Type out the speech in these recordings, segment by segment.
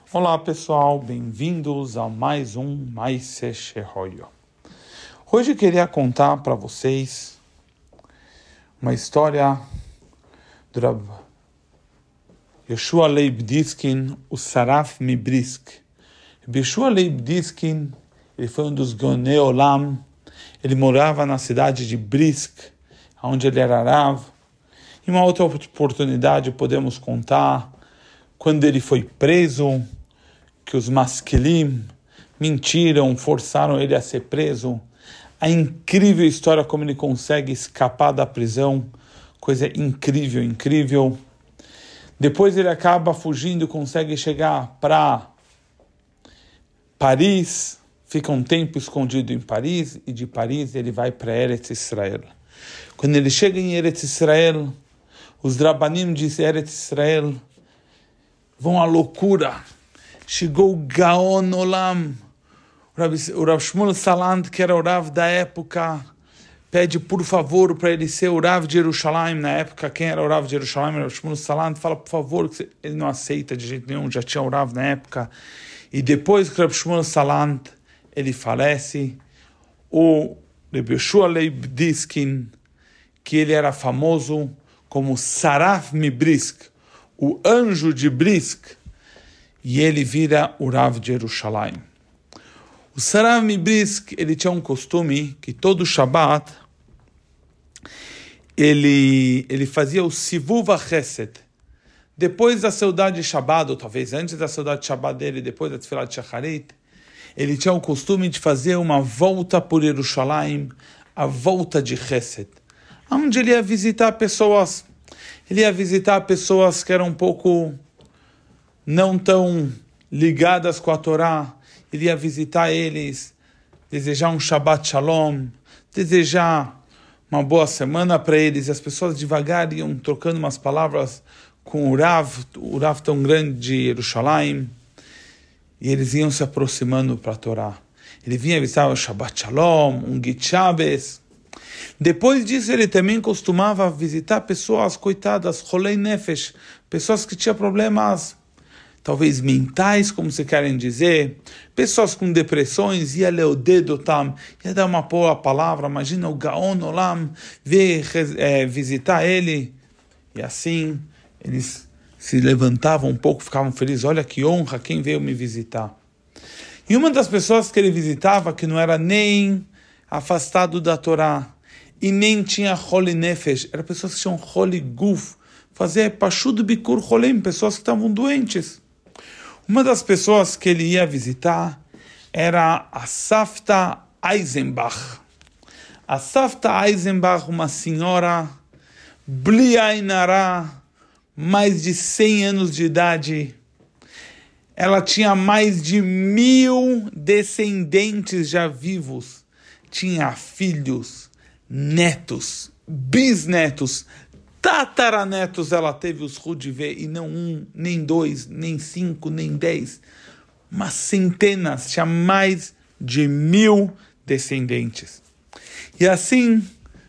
Olá pessoal, bem-vindos a mais um Maaseh Shehoyo. Hoje eu queria contar para vocês uma história do Rav Yehoshua Leib Diskin, o Saraf Mibrisk. Yehoshua Leib Diskin, ele foi um dos Gonei Olam, ele morava na cidade de Brisk, onde ele era Rav. Em uma outra oportunidade podemos contar quando ele foi preso, que os masquilim mentiram, forçaram ele a ser preso. A incrível história como ele consegue escapar da prisão, coisa incrível, incrível. Depois ele acaba fugindo, consegue chegar para Paris, fica um tempo escondido em Paris, e de Paris ele vai para Eretz Israel. Quando ele chega em Eretz Israel, os Drabanim de Eretz Israel vão à loucura. Chegou o Gaon Olam, o Rav Shmuel Salant, que era o Rav da época, pede por favor para ele ser o Rav de Jerusalém. Na época, quem era o Rav de Jerusalém? O Rav Shmuel Salant fala por favor, que ele não aceita de jeito nenhum, já tinha o Rav na época. E depois que o Rav Shmuel Salant ele falece, o Rav Yehoshua Leib Diskin, que ele era famoso como Saraf Mibrisk, o anjo de Brisk, e ele vira o Rav de Jerusalém. O Saraf Mibrisk, ele tinha um costume que todo Shabbat ele fazia o Sivuv HaChesed. Depois da saudade de Shabbat, ou talvez antes da saudade de Shabbat dele, depois da Tfilat de Shacharit, ele tinha o costume de fazer uma volta por Jerusalém, a volta de Chesed, onde ele ia visitar pessoas. Ele ia visitar pessoas que eram um pouco não tão ligadas com a Torá. Ele ia visitar eles, desejar um Shabbat Shalom, desejar uma boa semana para eles. E as pessoas devagar iam trocando umas palavras com o Rav tão grande de Jerusalém, e eles iam se aproximando para a Torá. Ele vinha visitar o Shabbat Shalom, um Git Shabbos. Depois disso, ele também costumava visitar pessoas, coitadas, Cholei Nefesh, pessoas que tinham problemas, talvez mentais, como se querem dizer, pessoas com depressões, ia ler o dedo, ia dar uma boa palavra. Imagina o Gaon Olam visitar ele, e assim eles se levantavam um pouco, ficavam felizes. Olha que honra, quem veio me visitar. E uma das pessoas que ele visitava, que não era nem afastado da Torá, e nem tinha Choli Nefesh, eram pessoas que tinham Choli Guf, fazer Pashud Bikur Cholim, pessoas que estavam doentes. Uma das pessoas que ele ia visitar era a Safta Eisenbach. A Safta Eisenbach, uma senhora Bli Ain Hara, mais de 100 anos de idade. Ela tinha mais de 1000 descendentes já vivos. Tinha filhos, netos, bisnetos, tataranetos. Ela teve os de ver, e não um, nem dois, nem 5, nem 10, mas centenas, tinha mais de 1000 descendentes. E assim,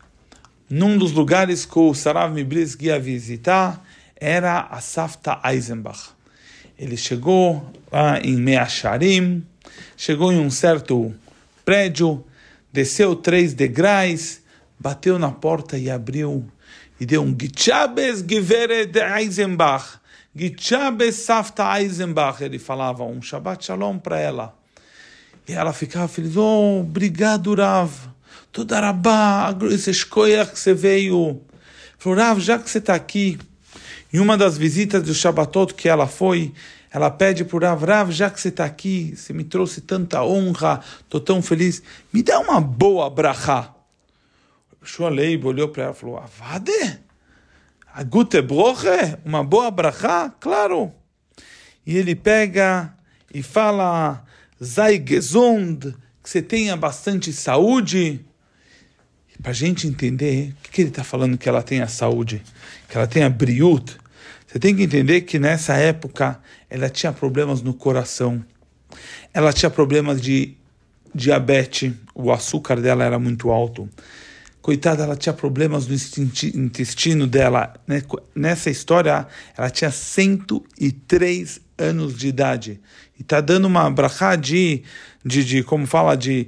num dos lugares que o Saraf Mibrisk ia visitar, era a Safta Eisenbach. Ele chegou lá em Measharim, chegou em um certo prédio, desceu 3 degraus, bateu na porta e abriu, e deu um Git Shabbos Geveret Eisenbach, Git Shabbos Safta Eisenbach. Ele falava um Shabbat Shalom para ela. E ela ficava feliz. Oh, obrigado, Rav. Toda Rabá, esse escolha que você veio. Falou, Rav, já que você está aqui, em uma das visitas do Shabbatot que ela foi, ela pede para o Rav, já que você está aqui, você me trouxe tanta honra, estou tão feliz, me dá uma boa brachá. O Yehoshua Leib olhou para ela e falou, Avade? A gute broche? Uma boa brachá? Claro. E ele pega e fala, sei gesund, que você tenha bastante saúde. Para a gente entender, o que ele está falando que ela tenha saúde? Que ela tenha briut? Você tem que entender que nessa época ela tinha problemas no coração. Ela tinha problemas de diabetes, o açúcar dela era muito alto. Coitada, ela tinha problemas no intestino dela. Nessa história, ela tinha 103 anos de idade e está dando uma brachá como fala, que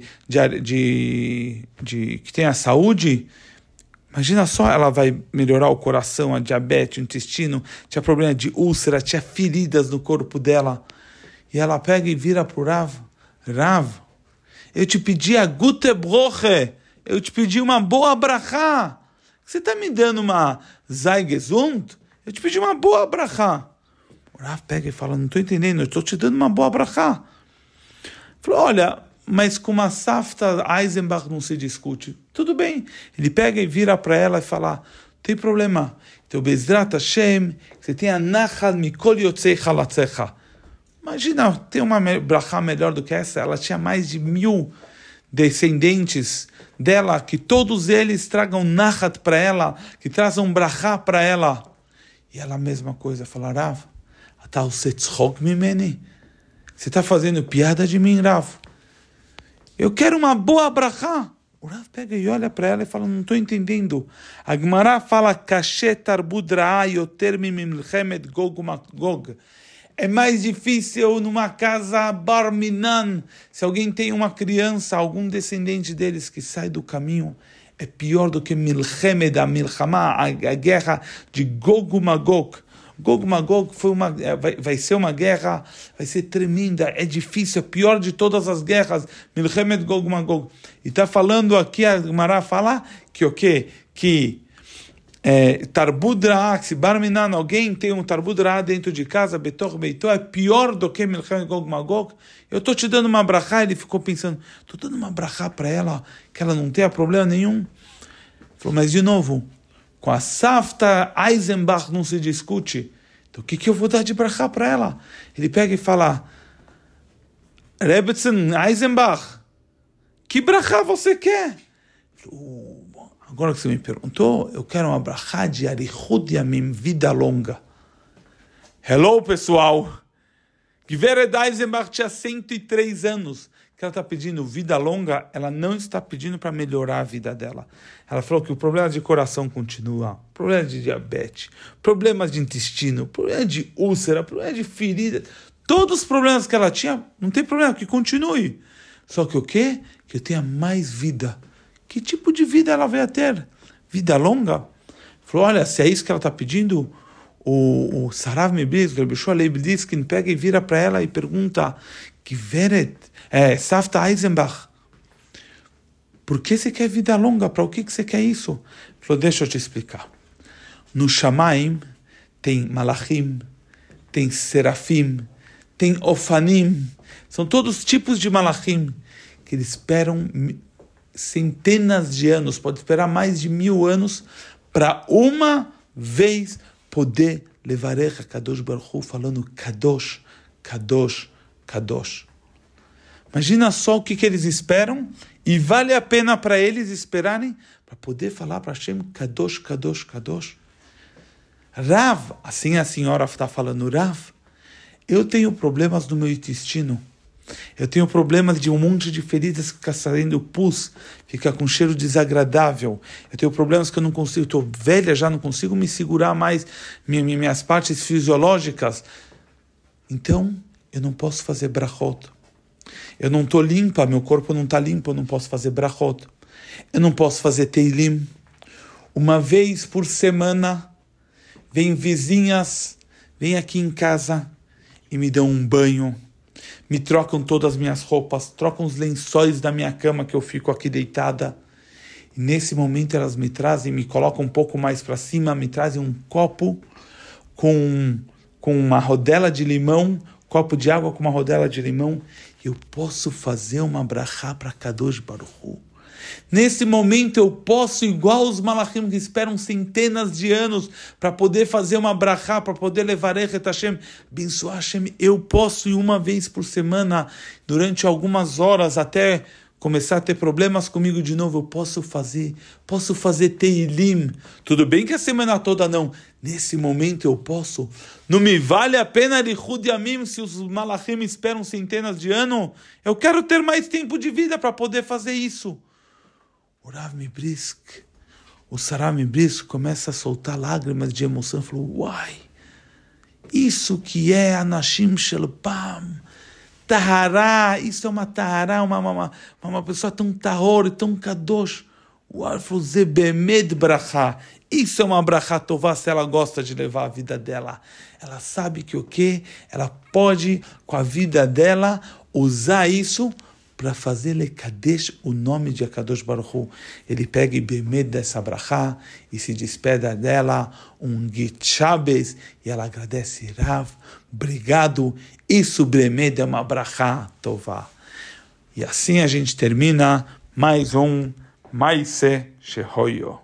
tem a saúde, imagina só, ela vai melhorar o coração, a diabetes, o intestino, tinha problema de úlcera, tinha feridas no corpo dela. E ela pega e vira para o Rav. Rav, eu te pedi a gute broche, eu te pedi uma boa brachá. Você está me dando uma sei gesund? Eu te pedi uma boa brachá. O Rav pega e fala, não estou entendendo, eu estou te dando uma boa brachá. Falou, olha, mas com uma safta Eisenbach não se discute. Tudo bem. Ele pega e vira para ela e fala, não tem problema. Então, Bezrat Hashem, você tem a Nachal Mikol Yotzei Chalatzecha. Imagina, tem uma brachá melhor do que essa. Ela tinha mais de 1000 descendentes dela, que todos eles tragam Nachat para ela, que trazam brachá para ela. E ela a mesma coisa, fala, Rav, Ata ose tzchok mimeni? Você está fazendo piada de mim, Rav? Eu quero uma boa brachá. O Rav pega e olha para ela e fala, não estou entendendo. A Gemara fala, kashet tarbud ra'a yoter mimilchemet gog magog. É mais difícil numa casa bar minan. Se alguém tem uma criança, algum descendente deles que sai do caminho, é pior do que milchemet, a milchama, a guerra de Gog Magog. Gog Magog vai ser uma guerra, vai ser tremenda, é difícil, é pior de todas as guerras, Milchemet Gog Magog. E está falando aqui, a Gemara fala que o quê? Que Tarbud Ra'a, se Barminan, alguém tem um Tarbud Ra'a dentro de casa, Betor Beitó, é pior do que Milchemet Gog Magog. Eu estou te dando uma brachá, ele ficou pensando, estou dando uma brachá para ela, que ela não tenha problema nenhum. Falou, mas de novo, com a safta Eisenbach não se discute. Então o que eu vou dar de brachá para ela? Ele pega e fala, Rebbetzin, Eisenbach, que brachá você quer? Agora que você me perguntou, eu quero uma brachá de Arichut Yamim, vida longa. Hello, pessoal! Gveret Eisenbach tinha 103 anos. Que ela está pedindo vida longa, ela não está pedindo para melhorar a vida dela. Ela falou que o problema de coração continua, problema de diabetes, problemas de intestino, problema de úlcera, problema de ferida, todos os problemas que ela tinha, não tem problema, que continue. Só que o quê? Que eu tenha mais vida. Que tipo de vida ela vai ter? Vida longa? Falou, olha, se é isso que ela está pedindo, o Sarav Miblis, o Rebbe Shua Leib Diskin, pega e vira para ela e pergunta, Gveret, Safta Eisenbach, por que você quer vida longa? Para o que você quer isso? Ele falou, deixa eu te explicar. No Shamaim tem Malachim, tem Serafim, tem Ofanim, são todos tipos de Malachim, que eles esperam centenas de anos, pode esperar mais de 1000 anos, para uma vez poder levar a Kadosh Baruch Hu falando Kadosh, Kadosh, Kadosh. Imagina só o que eles esperam, e vale a pena para eles esperarem para poder falar para Hashem Kadosh, Kadosh, Kadosh. Rav, assim a senhora está falando, Rav, eu tenho problemas no meu intestino, eu tenho problemas de um monte de feridas que fica saindo pus, fica com cheiro desagradável, eu tenho problemas que eu não consigo, estou velha já, não consigo me segurar mais, minhas partes fisiológicas, então eu não posso fazer brachot. Eu não estou limpa, meu corpo não está limpo, eu não posso fazer brachot. Eu não posso fazer teilim. Uma vez por semana, vem vizinhas, vêm aqui em casa e me dão um banho, me trocam todas as minhas roupas, trocam os lençóis da minha cama que eu fico aqui deitada. E nesse momento elas me trazem, me colocam um pouco mais para cima, me trazem um copo com uma rodela de limão, copo de água com uma rodela de limão, eu posso fazer uma brachá para Kadosh Baruch Hu. Nesse momento eu posso, igual os malachim que esperam centenas de anos para poder fazer uma brachá, para poder levar Et Hashem, abençoar Hashem, eu posso ir uma vez por semana, durante algumas horas, até começar a ter problemas comigo de novo, eu posso fazer teilim. Tudo bem que a semana toda não. Nesse momento eu posso. Não me vale a pena Arichut Yamim se os malachim esperam centenas de anos. Eu quero ter mais tempo de vida para poder fazer isso. O Rav Mibrisk, o Sarav Mibrisk começa a soltar lágrimas de emoção. Falou, uai, Isso que é Anashim Shel Pam. Tahará, isso é uma tahará, uma pessoa tão tahor, tão kadosh. O Arfo Zebemed Brachá. Isso é uma brachá tová se ela gosta de levar a vida dela. Ela sabe que o quê? Ela pode, com a vida dela, usar isso para fazer lekadesh o nome de Akadosh Baruch Hu. Ele pega e bemed dessa brachá e se despeda dela, um Git Shabbos, e ela agradece, Rav, obrigado, isso bemed é uma brachá tová. E assim a gente termina mais um Maise Shehoyo.